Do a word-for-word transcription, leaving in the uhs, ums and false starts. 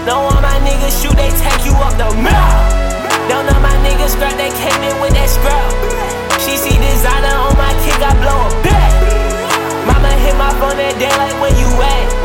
Don't want my niggas shoot, they take you up the mouth. Don't know my niggas scrap, they came in with that scrap. She see designer on my kick, I blow a back. Mama hit my phone that day like, where you at?